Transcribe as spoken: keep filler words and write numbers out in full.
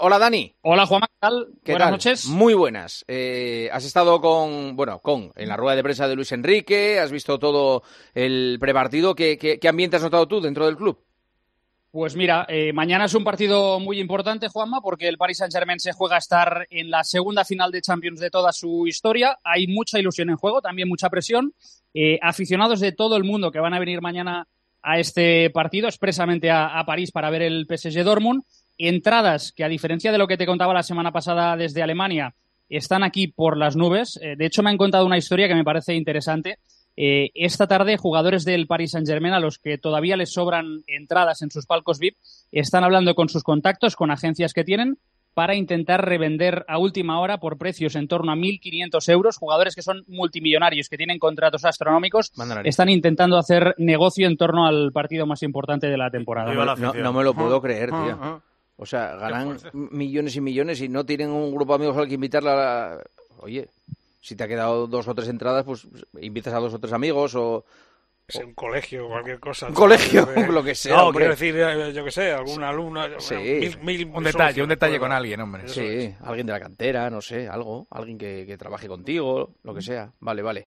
Hola, Dani. Hola, Juanma, ¿qué tal? ¿Qué Buenas tal? noches. Muy buenas. Eh, has estado con, bueno, con, en la rueda de prensa de Luis Enrique, has visto todo el prepartido. ¿Qué, qué, qué ambiente has notado tú dentro del club? Pues mira, eh, mañana es un partido muy importante, Juanma, porque el Paris Saint-Germain se juega a estar en la segunda final de Champions de toda su historia. Hay mucha ilusión en juego, también mucha presión. Eh, aficionados de todo el mundo que van a venir mañana a este partido, expresamente a, a París para ver el P S G Dortmund. Entradas que, a diferencia de lo que te contaba la semana pasada desde Alemania, están aquí por las nubes. Eh, de hecho, me han contado una historia que me parece interesante. Eh, esta tarde, jugadores del Paris Saint-Germain, a los que todavía les sobran entradas en sus palcos V I P, están hablando con sus contactos, con agencias que tienen, para intentar revender a última hora por precios en torno a mil quinientos euros. Jugadores que son multimillonarios, que tienen contratos astronómicos, están intentando hacer negocio en torno al partido más importante de la temporada. No, no, no me lo puedo creer, tío. O sea, ganan millones y millones y no tienen un grupo de amigos al que invitarle a la... Oye, si te ha quedado dos o tres entradas, pues invitas a dos o tres amigos o... Es un colegio, cualquier cosa. Un colegio, de... lo que sea. No, hombre. quiero decir, yo que sé, alguna alumna. Sí. Mil, mil un detalle, socios, un detalle con alguien, hombre. Sí, alguien de la cantera, no sé, algo. Alguien que, que trabaje contigo, lo que sea. Vale, vale.